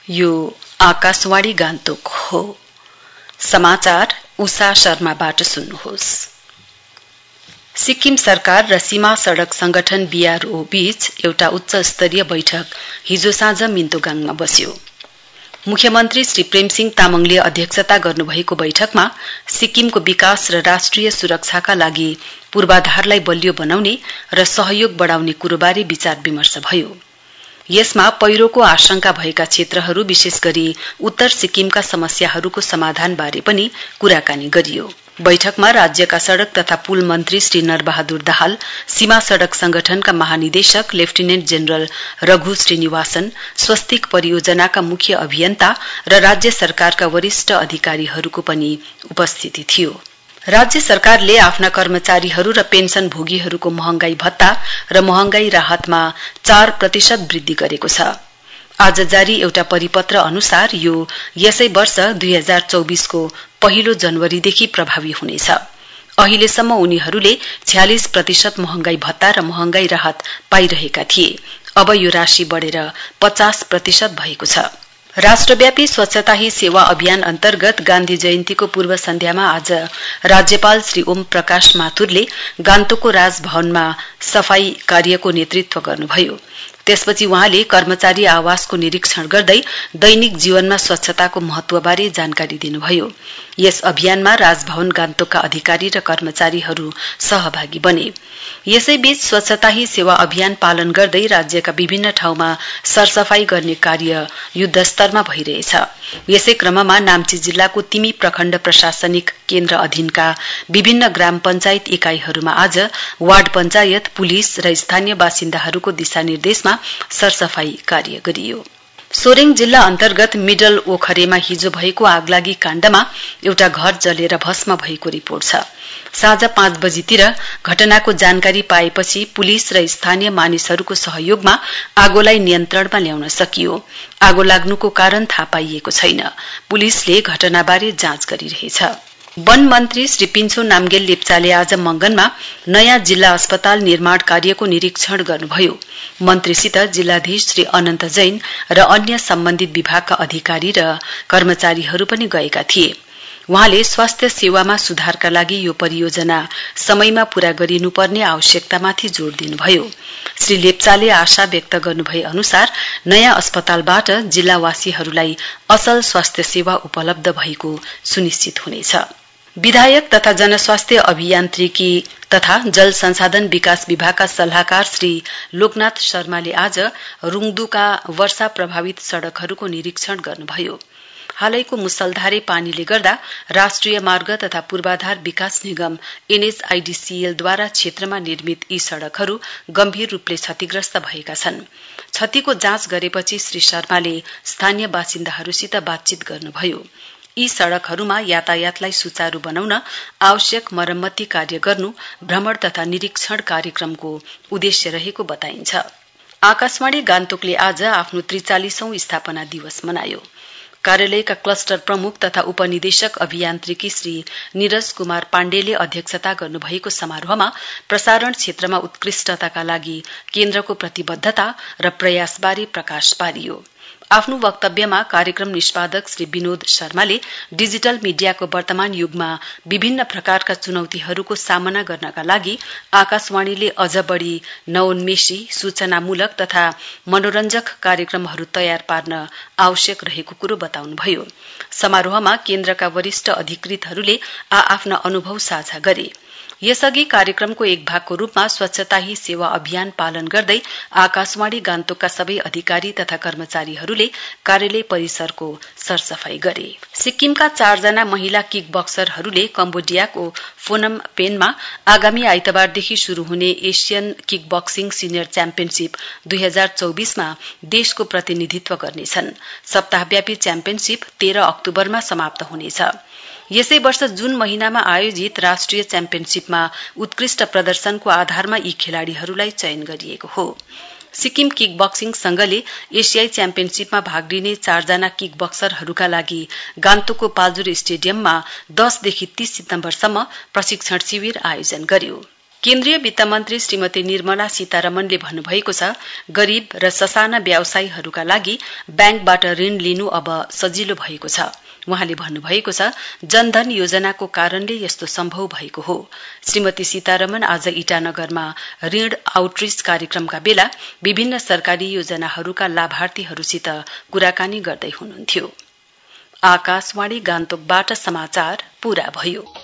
यो आकाशवाणी गान्तोक हो। समाचार उषा शर्माबाट सुन्नुहोस्। सिक्किम सरकार र सीमा सड़क संगठन बीआरओ बीच एउटा उच्च स्तरीय बैठक हिजो साँझ मिन्तोगाङमा बस्यो। मुख्यमन्त्री श्री प्रेमसिंह तामङले अध्यक्षता गर्नुभएको बैठकमा सिक्किमको विकास र राष्ट्रिय सुरक्षाका लागि पूर्वाधारलाई बलियो बनाउने र सहयोग बढाउने कुरोबारे विचार विमर्श भयो। यसमा पहिरोको आशंका भएका क्षेत्रहरू विशेष गरी उत्तर सिक्किमका समस्याहरूको समाधानबारे पनि कुराकानी गरियो। बैठकमा राज्यका सड़क तथा पुल मन्त्री श्री नरबहादुर दाहाल, सीमा सड़क संगठनका महानिदेशक लेफ्टिनेन्ट जेनरल रघु श्रीनिवासन, स्वस्तिक परियोजनाका मुख्य अभियन्ता र राज्य सरकारका वरिष्ठ अधिकारीहरूको पनि उपस्थिति थियो। राज्य सरकारले आफ्ना कर्मचारीहरू र पेन्सन भोगीहरूको महँगाई भत्ता र महँगाई राहतमा 4% वृद्धि गरेको छ। आज जारी एउटा परिपत्र अनुसार यो यसै वर्ष 2024 को पहिलो जनवरीदेखि प्रभावी हुनेछ। अहिलेसम्म उनीहरूले 46% महँगाई भत्ता र महँगाई राहत पाइरहेका थिए। अब यो राशि बढेर 50% भएको छ। राष्ट्रव्यापी स्वच्छता ही सेवा अभियान अन्तर्गत गान्धी जयन्तीको पूर्व सन्ध्यामा आज राज्यपाल श्री ओम प्रकाश माथुरले गान्तोकको राजभवनमा सफाई कार्यको नेतृत्व गर्नुभयो। त्यसपछि वहाँले कर्मचारी आवासको निरीक्षण गर्दै दैनिक जीवनमा स्वच्छताको महत्वबारे जानकारी दिनुभयो। यस अभियानमा राजभवन गान्तोकका अधिकारी र कर्मचारीहरू सहभागी बने। यसैबीच स्वच्छता ही सेवा अभियान पालन गर्दै राज्यका विभिन्न ठाउँमा सरसफाई गर्ने कार्य युद्धस्तरमा भइरहेछ। यसै क्रममा नाम्ची जिल्लाको तिमी प्रखण्ड प्रशासनिक केन्द्र अधीनका विभिन्न ग्राम पञ्चायत इकाइहरूमा आज वार्ड पञ्चायत, पुलिस र स्थानीय बासिन्दाहरूको दिशानिर्देशमा सरसफाई कार्य गरियो। सोरेङ जिल्ला अन्तर्गत मिडल ओखरेमा हिजो भएको आगलागी काण्डमा एउटा घर जलेर भस्म भएको रिपोर्ट छ। साँझ 5 बजीतिर घटनाको जानकारी पाएपछि पुलिस र स्थानीय मानिसहरूको सहयोगमा आगोलाई नियन्त्रणमा ल्याउन सकियो। आगो लाग्नुको कारण थाहा पाइएको छैन। पुलिसले घटनाबारे जाँच गरिरहेछ। वन मन्त्री श्री पिन्छो नामगेल लेप्चाले आज मंगनमा नयाँ जिल्ला अस्पताल निर्माण कार्यको निरीक्षण गर्नुभयो। मन्त्रीसित जिल्लाधीश श्री अनन्त जैन र अन्य सम्बन्धित विभागका अधिकारी र कर्मचारीहरू पनि गएका थिए। वहाँले स्वास्थ्य सेवामा सुधारका लागि यो परियोजना समयमा पूरा गरिनुपर्ने आवश्यकतामाथि जोड़ दिनुभयो। श्री लेप्चाले आशा व्यक्त गर्नुभए अनुसार नयाँ अस्पतालबाट जिल्लावासीहरूलाई असल स्वास्थ्य सेवा उपलब्ध भएको सुनिश्चित हुनेछ। विधायक तथा जनस्वास्थ्य अभियान्त्रिकी तथा जल संसाधन विकास विभागका सल्लाहकार श्री लोकनाथ शर्माले आज रुङदुका वर्षा प्रभावित सड़कहरूको निरीक्षण गर्नुभयो। हालैको मुसलधारे पानीले गर्दा राष्ट्रिय मार्ग तथा पूर्वाधार विकास निगम NHIDCL द्वारा क्षेत्रमा निर्मित यी सड़कहरू गम्भीर रूपले क्षतिग्रस्त भएका छन्। क्षतिको जाँच गरेपछि श्री शर्माले स्थानीय बासिन्दाहरूसित बातचीत गर्नुभयो। यी सड़कहरूमा यातायातलाई सुचारू बनाउन आवश्यक मरम्मति कार्य गर्नु भ्रमण तथा निरीक्षण कार्यक्रमको उद्देश्य रहेको बताइन्छ। आकाशवाणी गान्तोकले आज आफ्नो 43औं स्थापना दिवस मनायो। कार्यालयका क्लस्टर प्रमुख तथा उपनिदेशक अभियान्त्रिकी श्री निरज कुमार पाण्डेले अध्यक्षता गर्नुभएको समारोहमा प्रसारण क्षेत्रमा उत्कृष्टताका लागि केन्द्रको प्रतिबद्धता र प्रयासबारे प्रकाश पारियो। आफ्नो वक्तव्यमा कार्यक्रम निष्पादक श्री विनोद शर्माले डिजिटल मिडियाको वर्तमान युगमा विभिन्न प्रकारका चुनौतीहरूको सामना गर्नका लागि आकाशवाणीले अझ बढी नवोन्मेषी, सूचनामूलक तथा मनोरञ्जक कार्यक्रमहरू तयार पार्न आवश्यक रहेको कुरो बताउनुभयो। समारोहमा केन्द्रका वरिष्ठ अधिकृतहरूले आफ्ना अनुभव साझा गरे। यसअघि कार्यक्रमको एक भागको रूपमा स्वच्छता ही सेवा अभियान पालन गर्दै आकाशवाणी गान्तोकका सबै अधिकारी तथा कर्मचारीहरूले कार्यालय परिसरको सरसफाई गरे। सिक्किमका 4 जना महिला किक बक्सरहरूले कम्बोडियाको फोनम पेनमा आगामी आइतबारदेखि शुरू हुने Asian kick boxing senior championship 2024 मा देशको प्रतिनिधित्व गर्नेछन्। सप्ताहव्यापी च्याम्पियनशीप 13 अक्टोबरमा समाप्त हुनेछ। यसै वर्ष जून महिनामा आयोजित राष्ट्रिय च्याम्पियनशीपमा उत्कृष्ट प्रदर्शनको आधारमा यी खेलाड़ीहरूलाई चयन गरिएको हो। सिक्किम किक बक्सिङ संघले एशियाई च्याम्पियनशीपमा भाग लिने 4 जना किक बक्सरहरूका लागि गान्तोकको पाल्जोर स्टेडियममा 10 देखि 30 सितम्बरसम्म प्रशिक्षण शिविर आयोजन गर्यो। केन्द्रीय वित्त मन्त्री श्रीमती निर्मला सीतारमणले भन्नुभएको छ गरीब र ससाना व्यवसायीहरूका लागि ब्याङ्कबाट ऋण लिनु अब सजिलो भएको छ। वहाँले भन्नुभएको छ जनधन योजनाको कारणले यस्तो सम्भव भएको हो। श्रीमती सीतारमण आज ईटानगरमा ऋण आउटरीच कार्यक्रमका बेला विभिन्न सरकारी योजनाहरूका लाभार्थीहरूसित कुराकानी गर्दै हुनुहुन्थ्यो। आकाशवाणी गान्तोकबाट समाचार पूरा भयो।